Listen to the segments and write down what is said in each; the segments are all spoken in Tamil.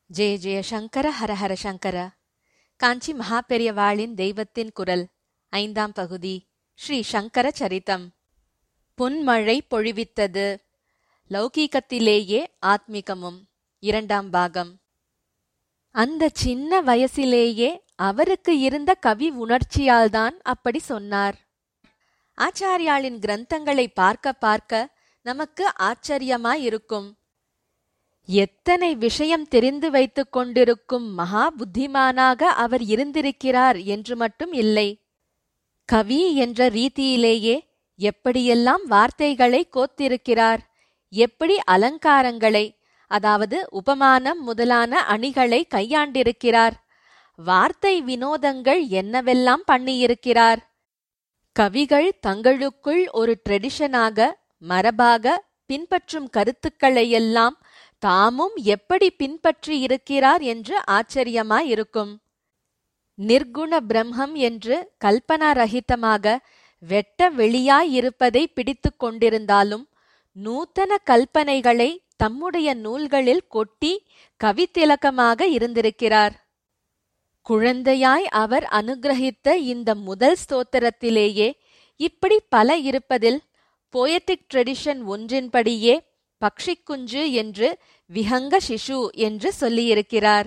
ஜெய ஜெய சங்கர ஹரஹர சங்கர. காஞ்சி மகாபெரியவாளின் தெய்வத்தின் குரல் 5ஆம் பகுதி. ஸ்ரீ சங்கர சரிதம். பொன்மழை பொழிவித்தது. லௌகீகத்திலேயே ஆத்மிகமும். 2ஆம் பாகம். அந்த சின்ன வயசிலேயே அவருக்கு இருந்த கவி உணர்ச்சியால்தான் அப்படி சொன்னார். ஆச்சாரியாளின் கிரந்தங்களை பார்க்க பார்க்க நமக்கு ஆச்சரியமாயிருக்கும். எத்தனை விஷயம் தெரிந்து வைத்துக் கொண்டிருக்கும் மகா புத்திமானாக அவர் இருந்திருக்கிறார் என்று மட்டும் இல்லை, கவி என்ற ரீதியிலேயே எப்படியெல்லாம் வார்த்தைகளை கோத்திருக்கிறார், எப்படி அலங்காரங்களை, அதாவது உபமானம் முதலான அணிகளை கையாண்டிருக்கிறார், வார்த்தை வினோதங்கள் என்னவெல்லாம் பண்ணியிருக்கிறார். கவிகள் தங்களுக்குள் ஒரு ட்ரெடிஷனாக, மரபாக பின்பற்றும் கருத்துக்களையெல்லாம் தாமும் எப்படி பின்பற்றி இருக்கிறார் என்று ஆச்சரியமாயிருக்கும். நிர்குண பிரம்மம் என்று கல்பனா ரஹிதமாக வெட்ட வெளியாயிருப்பதை பிடித்து கொண்டிருந்தாலும் நூத்தன கல்பனைகளை தம்முடைய நூல்களில் கொட்டி கவித்திலக்கமாக இருந்திருக்கிறார். குழந்தையாய் அவர் அனுகிரகித்த இந்த முதல் ஸ்தோத்திரத்திலேயே இப்படி பல இருப்பதில் போயட்டிக் ட்ரெடிஷன் ஒன்றின்படியே பக்ஷிக்குஞ்சு என்று விஹங்க சிசு என்று சொல்லியிருக்கிறார்.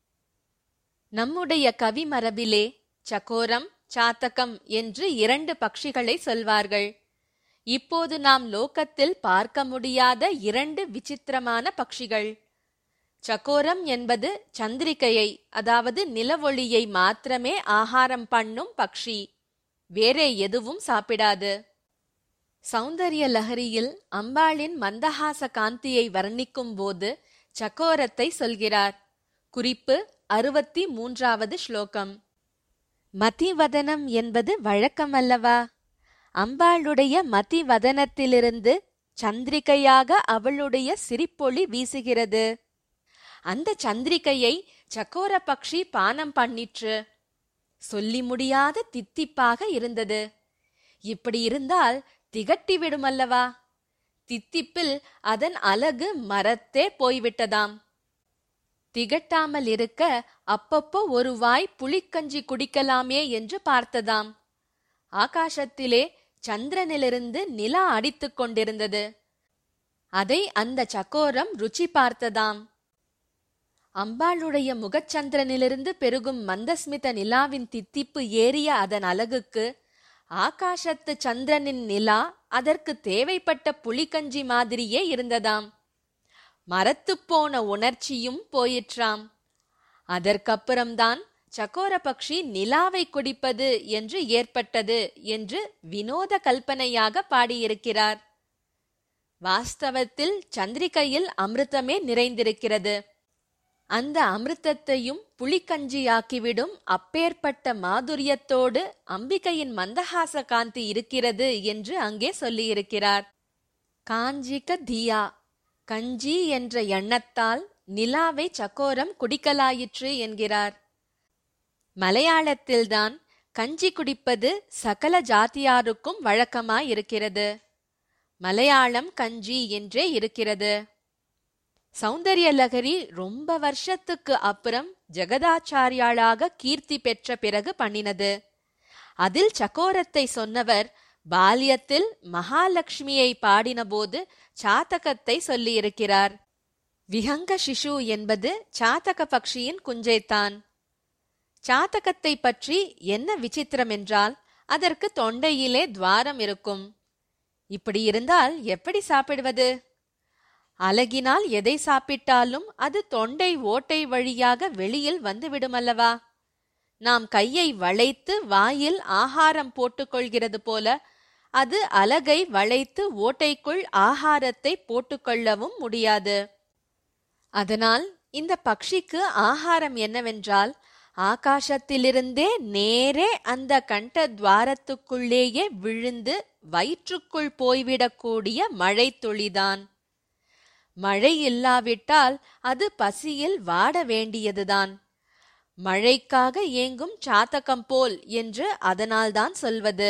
நம்முடைய கவி மரபிலே சகோரம், சாத்தகம் என்று 2 பக்ஷிகளை சொல்வார்கள். இப்போது நாம் லோகத்தில் பார்க்க முடியாத 2 விசித்திரமான பக்ஷிகள். சகோரம் என்பது சந்திரிகையை, அதாவது நிலவொளியை மாத்திரமே ஆகாரம் பண்ணும் பக்ஷி, வேறே எதுவும் சாப்பிடாது. சௌந்தர்ய லஹரியில் அம்பாளின் மந்தஹாச காந்தியை வர்ணிக்கும் போது சகோரத்தை சொல்கிறார். குறிப்பு 63வது ஸ்லோகம். மதிவதனம் என்பது வழக்கமல்லவா? அம்பாளுடைய மதிவதனத்திலிருந்து சந்திரிகையாக அவளுடைய சிரிப்பொளி வீசுகிறது. அந்த சந்திரிகையை சகோர பக்ஷி பானம் பண்ணிற்று. சொல்லி முடியாத தித்திப்பாக இருந்தது. இப்படி இருந்தால் திகட்டிவிடுமல்லவா? தித்திப்பில் அதன் அழகு மரத்தே போய்விட்டதாம். திகட்டாமல் இருக்க அப்பப்போ ஒரு வாய் புளிக்கஞ்சி குடிக்கலாமே என்று பார்த்ததாம். ஆகாசத்திலே சந்திரனிலிருந்து நிலா அடித்துக் கொண்டிருந்தது. அதை அந்த சக்கோரம் ருச்சி பார்த்ததாம். அம்பாளுடைய முகச்சந்திரனிலிருந்து பெருகும் மந்தஸ்மித நிலாவின் தித்திப்பு ஏறிய அதன் அழகுக்கு ஆகாசத்து சந்திரனின் நிலா அதற்கு தேவைப்பட்ட புளிக்கஞ்சி மாதிரியே இருந்ததாம். மரத்துப்போன உணர்ச்சியும் போயிற்றாம். அதற்கப்புறம்தான் சக்கோர பக்ஷி நிலாவை குடிப்பது என்று ஏற்பட்டது என்று வினோத கல்பனையாக பாடியிருக்கிறார். வாஸ்தவத்தில் சந்திரிகையில் அமிர்தமே நிறைந்திருக்கிறது. அந்த அமிர்தத்தையும் புளிக்கஞ்சியாக்கிவிடும் அப்பேற்பட்ட மாதுரியத்தோடு அம்பிகையின் மந்தஹாச காந்தி இருக்கிறது என்று அங்கே சொல்லியிருக்கிறார். காஞ்சிக தியா, கஞ்சி என்ற எண்ணத்தால் நிலாவை சக்கோரம் குடிக்கலாயிற்று என்கிறார். மலையாளத்தில்தான் கஞ்சி குடிப்பது சகல ஜாதியாருக்கும் வழக்கமாயிருக்கிறது. மலையாளம் கஞ்சி என்றே இருக்கிறது. சௌந்தர்ய லகரி ரொம்ப வருஷத்துக்கு அப்புறம் ஜெகதாச்சாரியாளாக கீர்த்தி பெற்ற பிறகு பண்ணினது. அதில் சக்கோரத்தை சொன்னவர் பால்யத்தில் மகாலட்சுமியை பாடினபோது சாத்தகத்தை சொல்லியிருக்கிறார். விஹங்க சிசு என்பது சாத்தக பக்ஷியின் குஞ்சைத்தான். சாத்தகத்தை பற்றி என்ன விசித்திரம் என்றால் அதற்கு தொண்டையிலே துவாரம் இருக்கும். இப்படி இருந்தால் எப்படி சாப்பிடுவது? அலகினால் எதை சாப்பிட்டாலும் அது தொண்டை ஓட்டை வழியாக வெளியில் வந்துவிடுமல்லவா? நாம் கையை வளைத்து வாயில் ஆகாரம் போட்டுக்கொள்கிறது போல அது அலகை வளைத்து ஓட்டைக்குள் ஆகாரத்தை போட்டுக்கொள்ளவும் முடியாது. அதனால் இந்த பக்ஷிக்கு ஆகாரம் என்னவென்றால் ஆகாசத்திலிருந்தே நேரே அந்த கண்ட துவாரத்துக்குள்ளேயே விழுந்து வயிற்றுக்குள் போய்விடக்கூடிய மழை துளிதான். மழை இல்லாவிட்டால் அது பசியில் வாட வேண்டியதுதான். மழைக்காக ஏங்கும் சாத்தகம் போல் என்று அதனால்தான் சொல்வது.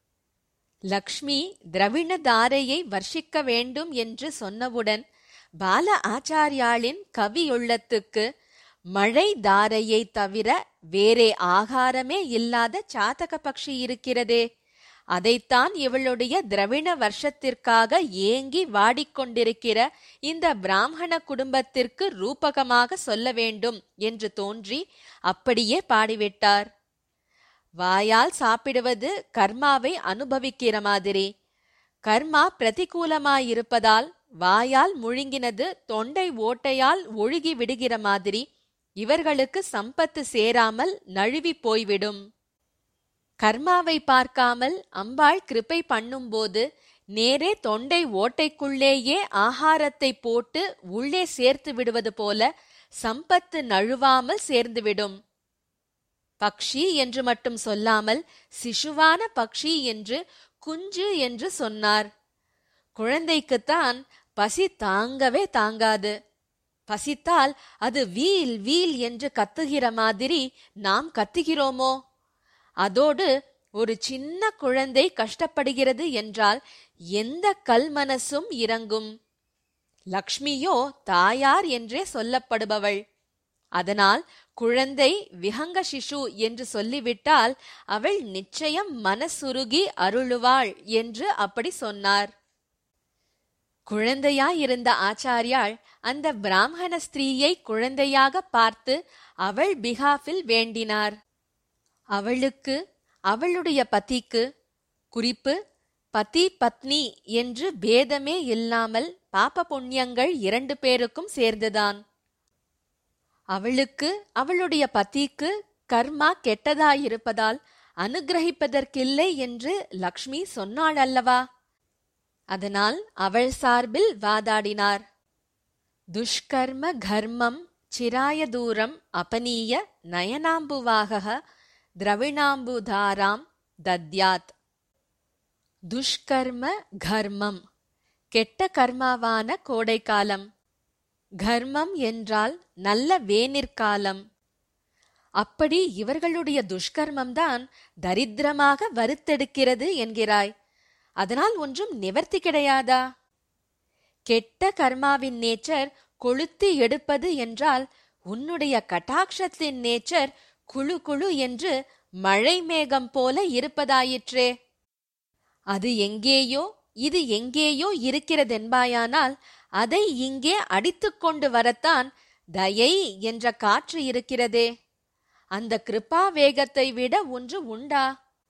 லக்ஷ்மி திரவிண தாரையை வர்ஷிக்க வேண்டும் என்று சொன்னவுடன் பால ஆச்சாரியாளின் கவியுள்ளத்துக்கு மழை தாரையை தவிர வேறே ஆகாரமே இல்லாத சாதக பக்ஷி இருக்கிறதே, அதைத்தான் இவளுடைய திரவிண வருஷத்திற்காக ஏங்கி வாடிக்கொண்டிருக்கிற இந்த பிராமண குடும்பத்திற்கு ரூபகமாக சொல்ல வேண்டும் என்று தோன்றி அப்படியே பாடிவிட்டார். வாயால் சாப்பிடுவது கர்மாவை அனுபவிக்கிற மாதிரி. கர்மா பிரதிகூலமாயிருப்பதால் வாயால் முழுங்கினது தொண்டை ஓட்டையால் ஒழுகி விடுகிற மாதிரி இவர்களுக்கு சம்பத்து சேராமல் நழுவி போய்விடும். கர்மாவை பார்க்காமல் அம்பாள் கிருபை பண்ணும்போது நேரே தொண்டை ஓட்டைக்குள்ளேயே ஆகாரத்தை போட்டு உள்ளே சேர்த்து விடுவது போல சம்பத்து நழுவாமல் சேர்ந்துவிடும். பக்ஷி என்று மட்டும் சொல்லாமல் சிசுவான பக்ஷி என்று, குஞ்சு என்று சொன்னார். குழந்தைக்குத்தான் பசி தாங்கவே தாங்காது. பசித்தால் அது வீல் வீல் என்று கத்துகிற மாதிரி நாம் கத்துகிறோமோ? அதோடு ஒரு சின்ன குழந்தை கஷ்டப்படுகிறது என்றால் எந்த கல்மனசும் இறங்கும். லக்ஷ்மியோ தாயார் என்றே சொல்லப்படுபவள். அதனால் குழந்தை விஹங்க சிசு என்று சொல்லிவிட்டால் அவள் நிச்சயம் மனசுருகி அருளுவாள் என்று அப்படி சொன்னார். குழந்தையாயிருந்த ஆச்சாரியாள் அந்த பிராமண ஸ்திரீயை குழந்தையாக பார்த்து அவள் பிகாஃபில் வேண்டினார். அவளுக்கு, அவளுடைய பத்திக்கு, குறிப்பு பதி பத்னி என்று பேதமே இல்லாமல் பாப புண்ணியங்கள் 2 பேருக்கும் சேர்ந்துதான். அவளுக்கு, அவளுடைய பத்திக்கு கர்மா கெட்டதாயிருப்பதால் அனுகிரகிப்பதற்கில்லை என்று லக்ஷ்மி சொன்னாள் அல்லவா? அதனால் அவள் சார்பில் வாதாடினார். துஷ்கர்ம கர்மம் சிராய தூரம் அபனீய நயனாம்புவாக திரவிணாம்புதாராம் தத்யாத். துஷ்கர்ம கர்மம், கெட்ட கர்மாவான கோடைக்காலம். கர்மம் என்றால் நல்ல வேனிற்காலம். அப்படி இவர்களுடைய துஷ்கர்மம்தான் தரித்திரமாக வறுத்தெடுக்கிறது என்கிறாய். அதனால் ஒன்றும் நிவர்த்தி கிடையாதா? கெட்ட கர்மாவின் நேச்சர் கொளுத்தி எடுப்பது என்றால் உன்னுடைய கட்டாட்சத்தின் நேச்சர் குழு குழு என்று மழை மேகம் போல இருப்பதாயிற்றே. அது எங்கேயோ இது எங்கேயோ இருக்கிறதென்பாயானால் அதை இங்கே அடித்துக்கொண்டு வரத்தான் தயை என்ற காற்று இருக்கிறதே. அந்த கிருபா வேகத்தை விட ஒன்று உண்டா?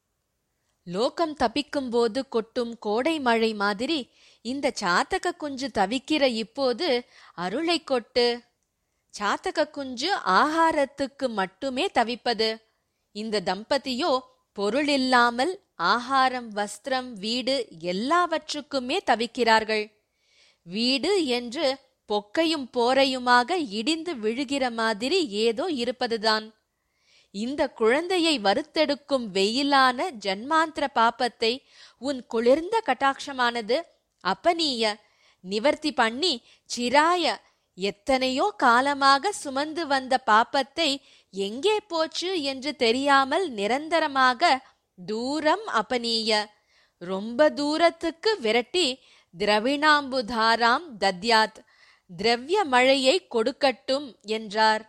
லோகம் தப்பிக்கும்போது கொட்டும் கோடை மழை மாதிரி இந்த சாத்தக குஞ்சு தவிக்கிற இப்போது அருளை கொட்டு. சாத்தக குஞ்சு ஆகாரத்துக்கு மட்டுமே தவிப்பது. இந்த தம்பதியோ பொருள் இல்லாமல் ஆகாரம், வஸ்திரம், வீடு எல்லாவற்றுக்குமே தவிக்கிறார்கள். வீடு என்று பொக்கையும் போரையுமாக இடிந்து விழுகிற மாதிரி ஏதோ இருப்பதுதான். இந்த குழந்தையை வறுத்தெடுக்கும் வெயிலான ஜன்மாந்திர பாப்பத்தை உன் குளிர்ந்த கட்டாட்சமானது அபனீய நிவர்த்தி பண்ணி சிராய எத்தனையோ காலமாக சுமந்து வந்த பாப்பத்தை எங்கே போச்சு என்று தெரியாமல் நிரந்தரமாக தூரம் அபனீய ரொம்ப தூரத்துக்கு விரட்டி திரவிணாம்புதாராம் தத்யாத் திரவிய மழையை கொடுக்கட்டும் என்றார்.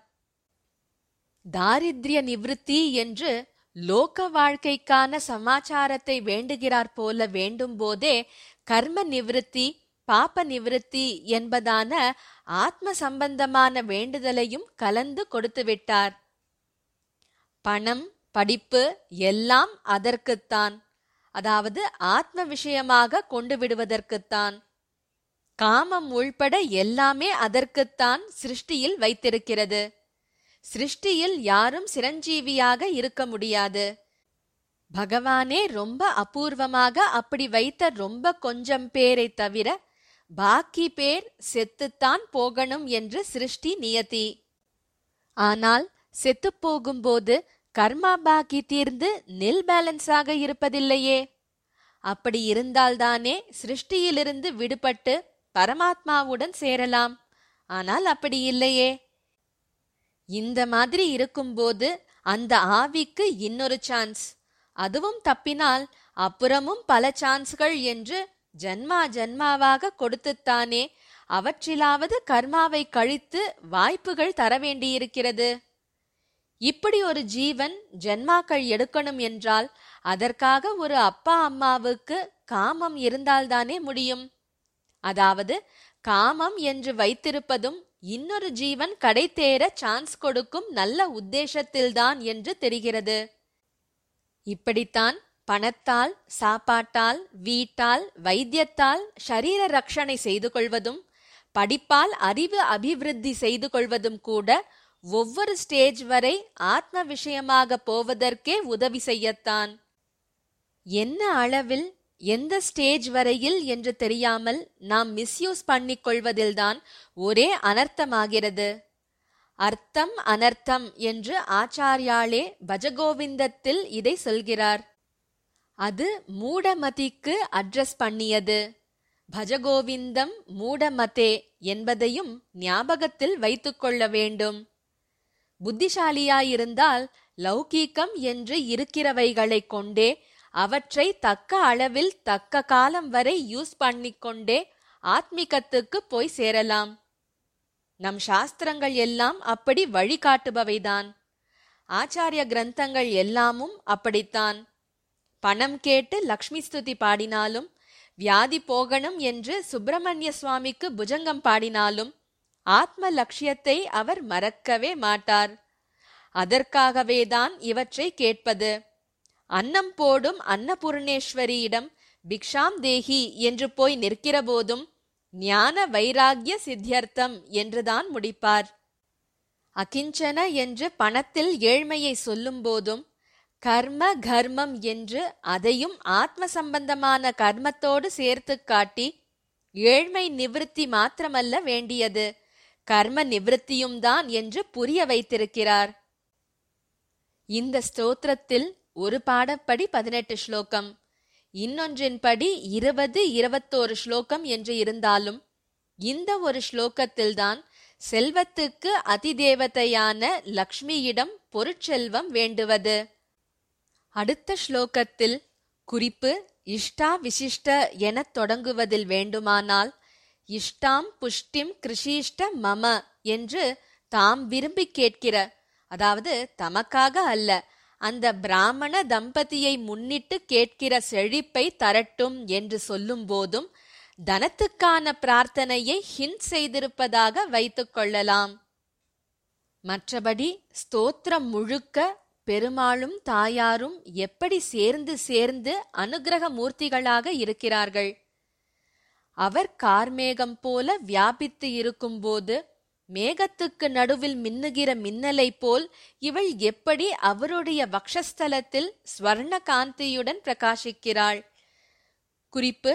தாரித்ய நிவிருத்தி என்று லோக வாழ்க்கைக்கான சமாச்சாரத்தை வேண்டுகிறார் போல வேண்டும் போதே கர்ம நிவிருத்தி, பாப நிவிருத்தி என்பதான ஆத்ம சம்பந்தமான வேண்டுதலையும் கலந்து கொடுத்து விட்டார். பணம், படிப்பு எல்லாம் அதற்குத்தான், அதாவது ஆத்ம விஷயமாக கொண்டு விடுவதற்குத்தான். காமம் உள்பட எல்லாமே அதற்குத்தான் சிருஷ்டியில் வைத்திருக்கிறது. சிருஷ்டியில் யாரும் சிரஞ்சீவியாக இருக்க முடியாது. பகவானே ரொம்ப அபூர்வமாக அப்படி வைத்த ரொம்ப கொஞ்சம் பேரை தவிர பாக்கி பேர் செத்துத்தான் போகணும் என்று சிருஷ்டி நியதி. ஆனால் செத்து போகும்போது கர்மா பாக்கி தீர்ந்து நில் பேலன்ஸாக இருப்பதில்லையே. அப்படி இருந்தால்தானே சிருஷ்டியிலிருந்து விடுபட்டு பரமாத்மாவுடன் சேரலாம். ஆனால் அப்படி இல்லையே. இந்த மாதிரி இருக்கும்போது அந்த ஆவிக்கு இன்னொரு சான்ஸ், அதுவும் தப்பினால் அப்புறமும் பல சான்ஸ்கள் என்று ஜன்மா ஜன்மாவாக கொடுத்துத்தானே அவற்றிலாவது கர்மாவை கழித்து வாய்ப்புகள் தர வேண்டியிருக்கிறது. இப்படி ஒரு ஜீவன் ஜென்மாக்கள் எடுக்கணும் என்றால் அதற்காக ஒரு அப்பா அம்மாவுக்கு காமம் இருந்தால்தானே முடியும். அதாவது காமம் என்று வைத்திருப்பதும் இன்னொரு ஜீவன் கடை தேர சான்ஸ் கொடுக்கும் நல்ல உத்தேசத்தில்தான் என்று தெரிகிறது. இப்படித்தான் பணத்தால், சாப்பாட்டால், வீட்டால், வைத்தியத்தால் ஷரீர ரட்சணை செய்து கொள்வதும், படிப்பால் அறிவு அபிவிருத்தி செய்து கொள்வதும் கூட ஒவ்வொரு ஸ்டேஜ் வரை ஆத்ம விஷயமாக போவதற்கே உதவி செய்யத்தான். என்ன அளவில், எந்த ஸ்டேஜ் வரையில் என்று தெரியாமல் நாம் மிஸ்யூஸ் பண்ணிக் கொள்வதில்தான் ஒரே அனர்த்தமாகிறது. அர்த்தம் அனர்த்தம் என்று ஆச்சாரியாலே பஜகோவிந்தத்தில் இதை சொல்கிறார். அது மூடமதிக்கு அட்ரஸ் பண்ணியது. பஜகோவிந்தம் மூடமதே என்பதையும் ஞாபகத்தில் வைத்துக்கொள்ள வேண்டும். புத்திசாலியாயிருந்தால் லௌகீகம் என்று இருக்கிறவைகளை கொண்டே அவற்றை தக்க அளவில் தக்க காலம் வரை யூஸ் பண்ணிக்கொண்டே ஆத்மிகத்துக்கு போய் சேரலாம். நம் சாஸ்திரங்கள் எல்லாம் அப்படி வழிகாட்டுபவைதான். ஆச்சாரிய கிரந்தங்கள் எல்லாமும் அப்படித்தான். பணம் கேட்டு லக்ஷ்மி ஸ்துதி பாடினாலும், வியாதி போகணும் என்று சுப்பிரமணிய சுவாமிக்கு புஜங்கம் பாடினாலும் ஆத்ம லட்சியத்தை அவர் மறக்கவே மாட்டார். அதற்காகவேதான் இவற்றை கேட்பது. அன்னம் போடும் அன்னபூர்ணேஸ்வரியிடம் பிக்ஷாம் தேஹி என்று போய் நிற்கிற போதும் ஞான வைராகிய சித்தியர்த்தம் என்றுதான் முடிப்பார். அகிஞ்சன என்று பணத்தில் ஏழ்மையை சொல்லும் போதும் கர்ம கர்மம் என்று அதையும் ஆத்ம சம்பந்தமான கர்மத்தோடு சேர்த்து காட்டி ஏழ்மை நிவிருத்தி மாத்திரமல்ல வேண்டியது, கர்ம நிவிருத்தியும் தான் என்று புரிய வைத்திருக்கிறார். இந்த ஸ்தோத்திரத்தில் ஒரு பாடப்படி 18 ஸ்லோகம், இன்னொன்றின்படி 20-21 ஸ்லோகம் என்று இருந்தாலும் இந்த ஒரு ஸ்லோகத்தில்தான் செல்வத்துக்கு அதிதேவதையான லக்ஷ்மியிடம் பொருட்செல்வம் வேண்டுவது. அடுத்த ஸ்லோகத்தில் குறிப்பு இஷ்டா விசிஷ்ட எனத் தொடங்குவதில் வேண்டுமானால் இஷ்டாம் புஷ்டிம் கிருஷிஷ்ட மம என்று தாம் விரும்பி கேட்கிற, அதாவது தமக்காக அல்ல, அந்த பிராமண தம்பதியை முன்னிட்டு கேட்கிற செழிப்பை தரட்டும் என்று சொல்லும் போதும் தனத்துக்கான பிரார்த்தனையை ஹிண்ட் செய்திருப்பதாக வைத்துக் கொள்ளலாம். மற்றபடி ஸ்தோத்திரம் முழுக்க பெருமாளும் தாயாரும் எப்படி சேர்ந்து சேர்ந்து அனுக்கிரக மூர்த்திகளாக இருக்கிறார்கள். அவர் கார்மேகம் போல வியாபித்து இருக்கும்போது மேகத்துக்கு நடுவில் மின்னுகிற மின்னலை போல் இவள் எப்படி அவருடைய வக்ஷஸ்தலத்தில் ஸ்வர்ண காந்தியுடன் பிரகாசிக்கிறாள். குறிப்பு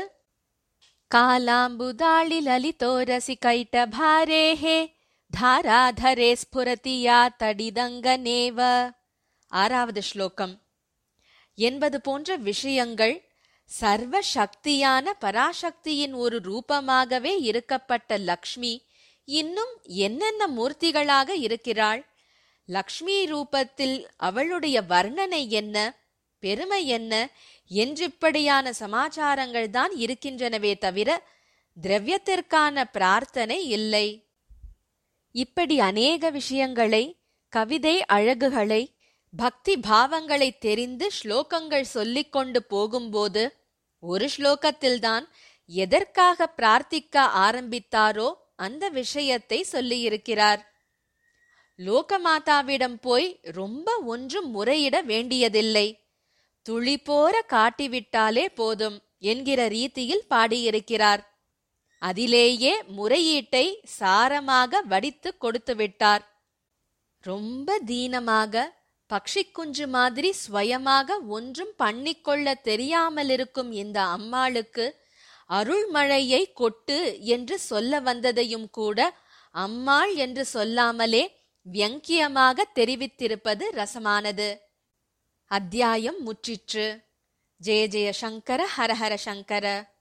காலாம்புதாளி லலிதோரசி கைட்ட பாரேஹே தாராதரே ஸ்புரதியா தடிதங்கனேவ. 6வது ஸ்லோகம். என்பது போன்ற விஷயங்கள் சர்வ சக்தியான பராசக்தியின் ஒரு ரூபமாகவே இருக்கப்பட்ட லக்ஷ்மி இன்னும் என்னென்ன மூர்த்திகளாக இருக்கிறாள். லக்ஷ்மி ரூபத்தில் அவளுடைய வர்ணனை என்ன, பெருமை என்ன என்றிப்படியான சமாச்சாரங்கள் தான் இருக்கின்றனவே தவிர திரவியத்திற்கான பிரார்த்தனை இல்லை. இப்படி அநேக விஷயங்களை, கவிதை அழகுகளை, பக்தி பாவங்களை தெரிந்து ஸ்லோகங்கள் சொல்லிக்கொண்டு போகும்போது ஒரு ஸ்லோகத்தில்தான் எதற்காக பிரார்த்திக்க ஆரம்பித்தாரோ அந்த விஷயத்தை சொல்லியிருக்கிறார். லோகமாதாவிடம் போய் ரொம்ப ஒன்றும் முறையிட வேண்டியதில்லை, துளி போர காட்டிவிட்டாலே போதும் என்கிற ரீதியில் பாடியிருக்கிறார். அதிலேயே முறையீட்டை சாரமாக வடித்து கொடுத்து விட்டார். ரொம்ப தீனமாக பக்ஷி குஞ்சு மாதிரி ஸ்வயமாக ஒன்றும் பண்ணிக்கொள்ள தெரியாமலிருக்கும் இந்த அம்மாளுக்கு அருள்மழையை கொட்டு என்று சொல்ல வந்ததையும் கூட அம்மாள் என்று சொல்லாமலே வியங்கியமாக தெரிவித்திருப்பது ரசமானது. அத்தியாயம் முற்றிற்று. ஜெய ஜெய சங்கர ஹரஹர சங்கர.